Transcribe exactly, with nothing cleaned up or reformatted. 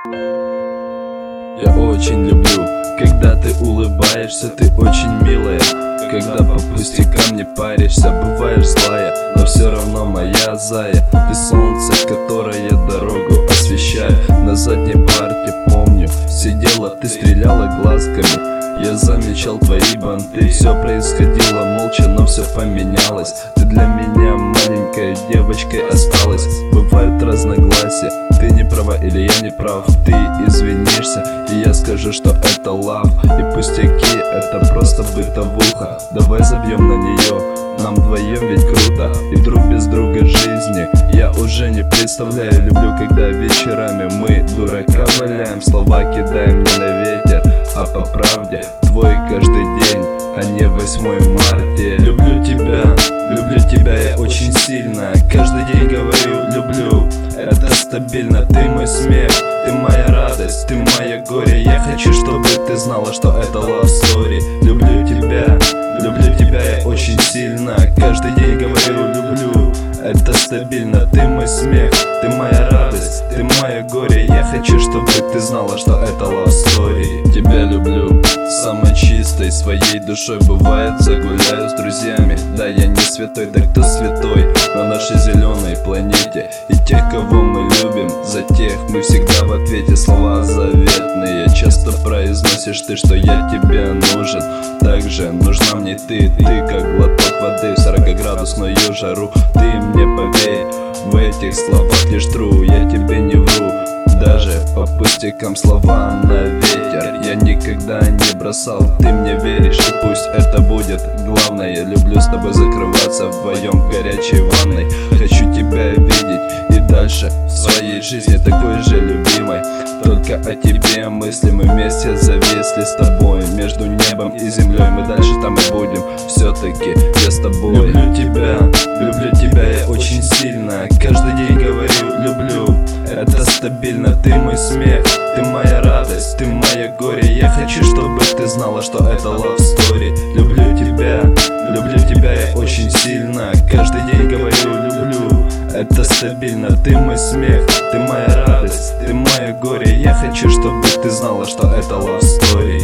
Я очень люблю, когда ты улыбаешься, ты очень милая. Когда по пустякам не паришься, бываешь злая, но все равно моя зая. Ты солнце, которое дорогу освещает. На задней парте, помню, сидела, ты стреляла глазками. Я замечал твои банты, все происходило молча, но все поменялось. Ты для меня маленькой девочкой осталась. Бывают разногласия, ты не права или я не прав. Ты извинишься, и я скажу, что это лав. И пустяки, это просто бытовуха. Давай забьем на нее, нам вдвоем ведь круто. И друг без друга жизни я уже не представляю. Люблю, когда вечерами мы дурака валяем, слова кидаем не на ветер, а по правде. Твой каждый день, а не восьмое марта. Люблю тебя, люблю тебя я очень сильно. Каждый день говорю люблю, это стабильно. Ты мой смех, ты моя радость, ты мое горе. Я хочу, чтобы ты знала, что это love story. Люблю тебя, люблю тебя я очень сильно. Каждый день говорю люблю, это стабильно. Ты мой смех, ты моя радость, ты мое горе. Я хочу, чтобы ты знала, что это love story. Тебя люблю самой чистой своей душой. Бывает, загуляю с друзьями. Да, я не святой, да кто святой на нашей зеленой планете? И тех, кого мы любим, за тех мы всегда в ответе. Слова заветные часто произносишь ты, что я тебе нужен. Также нужна мне ты, ты как глоток воды в сорокаградусную жару. Ты мне поверь, в этих словах лишь true. Я тебе не вру, даже по пустякам слова на ветер. Я никогда не бросал, ты мне веришь, и пусть это будет главное. Я люблю с тобой закрываться вдвоем в горячей ванной. Хочу тебя видеть и дальше в своей жизни такой же любимой. Только о тебе мысли, мы вместе зависли с тобой между небом и землей. Мы дальше там и будем, все-таки я с тобой. Люблю тебя, люблю тебя я очень сильно. Каждый день говорю люблю, это стабильно. Ты мой смех, ты моя радость, ты мое горе. Я хочу, чтобы ты знала, что это love story. Люблю тебя, люблю тебя я очень сильно. Каждый день говорю люблю, это стабильно. Ты мой смех, ты моя радость, ты мое горе. Я хочу, чтобы ты знала, что это love story.